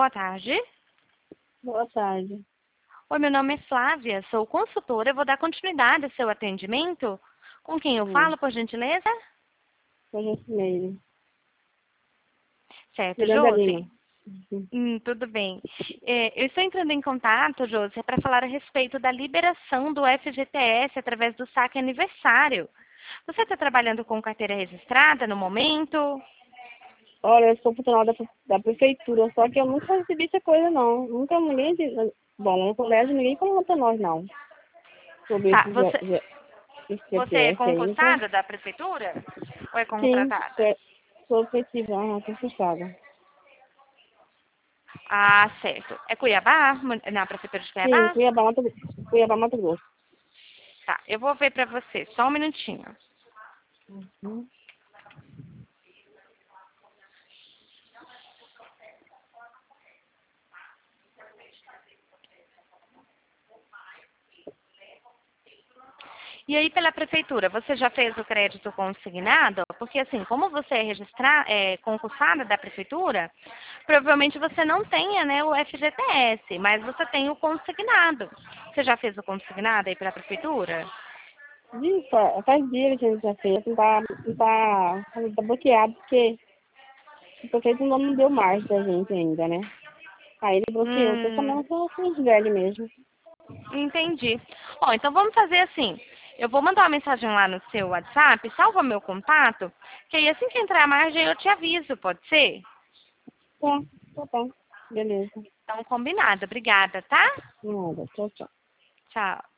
Boa tarde. Boa tarde. Oi, meu nome é Flávia, sou consultora. Eu vou dar continuidade ao seu atendimento. Com quem eu falo, por gentileza? Sou Josimeire. Certo, Miranda Josi. Lima. Tudo bem. Eu estou entrando em contato, Josi, para falar a respeito da liberação do FGTS através do saque aniversário. Você está trabalhando com carteira registrada no momento? Olha, eu sou funcionária da prefeitura, só que eu nunca recebi essa coisa, não. Nunca ninguém... Bom, no colégio ninguém falou pra nós, não. Sobre Tá, esse você é GPS aí. Nunca... concursada da prefeitura? Ou é Sim, contratada? sou efetiva, concursada. Ah, certo. É Cuiabá? Na prefeitura de Sim, Cuiabá? Cuiabá, Mato Grosso. Tá, eu vou ver para você. Só um minutinho. Uhum. E aí, pela prefeitura, você já fez o crédito consignado? Porque, assim, como você é concursada da prefeitura, provavelmente você não tenha, né, o FGTS, mas você tem o consignado. Você já fez o consignado aí pela prefeitura? Faz dias que a gente já fez, tá bloqueado, porque o prefeito não deu mais pra gente ainda, né? Aí ele bloqueou, Hum, totalmente os velhos mesmo. entendi. Bom, então vamos fazer assim. Eu vou mandar uma mensagem lá no seu WhatsApp, salva meu contato, que aí assim que entrar a margem eu te aviso, pode ser? Tá. Beleza. Então, combinado. Obrigada, tá? Nada. Tchau, tchau. Tchau.